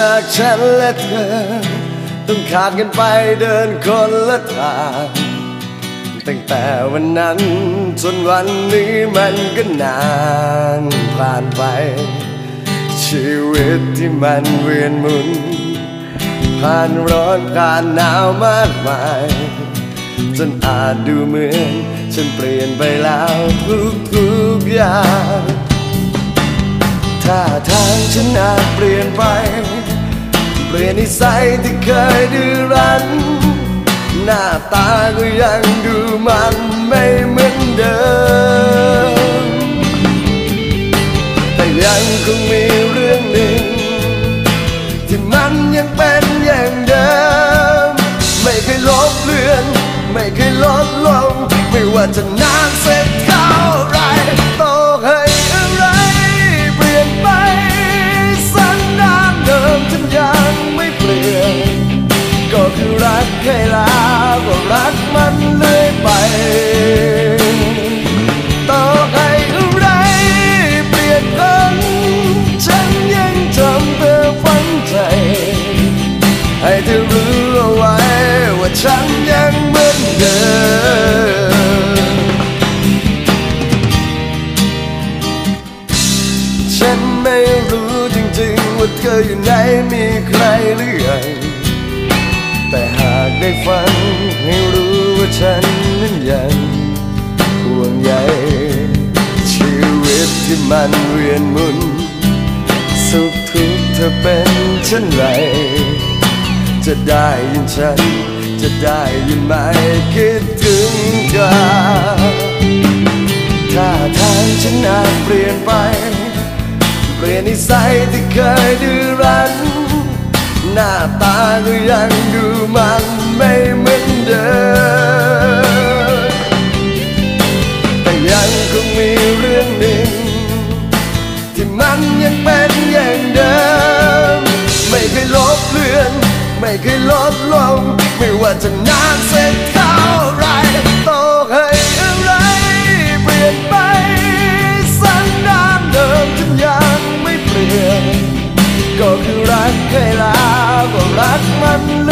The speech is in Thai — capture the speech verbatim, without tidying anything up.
ากฉันและเธอต้องขาดกันไปเดินคนละทางตั้งแต่วันนั้นจนวันนี้มันก็นานผ่านไปชีวิตที่มันเวียนหมุนผ่านร้อนผ่านหนาวมากมายจนอาจดูเหมือนฉันเปลี่ยนไปแล้วทุกทุกอย่างท่าทางฉันอาจเปลี่ยนไปเปลี่ยนนิสัยที่เคยดื้อรั้นหน้าตาก็ยังดูมันไม่เหมือนเดิมแต่ยังคงมีเรื่องหนึ่งที่มันยังเป็นอย่างเดิมไม่เคยลบเลือนไม่เคยลดลงไม่ว่าจะนานสักเท่าไรต่อให้อะไรเปลี่ยนไปสันดานเดิมฉันยังไม่เปลี่ยนก็คือรักแค่ลาก็รักมันเรื่อยไปต่อให้อะไรเปลี่ยนพันฉันยังจำเธอฝังใจให้เธอรู้เอาไว้ว่าฉันยังเหมือนเดิมฉันไม่รู้จริงๆว่าเธออยู่ไหนมีใครหรือยังแต่หากได้ฟังให้รู้ว่าฉันนั้นยังห่วงใยชีวิตที่มันเวียนหมุนสุขทุกข์เธอเป็นเช่นไรจะได้ยินฉันจะได้ยินไหมคิดถึงกันท่าทางฉันอาจเปลี่ยนไปเปลี่ยนนิสัยที่เคยดื้อรั้นหน้าตาก็ยังดูมันไม่เหมือนเดิมแต่ยังคงมีเรื่องหนึ่งที่มันยังเป็นอย่างเดิมไม่เคยลบเลือนไม่เคยลดลงไม่ว่าจะนานสักเท่าไรต่อให้อะไรเปลี่ยนไปสันดานเดิมฉันยังไม่เปลี่ยนก็คือรักเคยลาก็รักมัน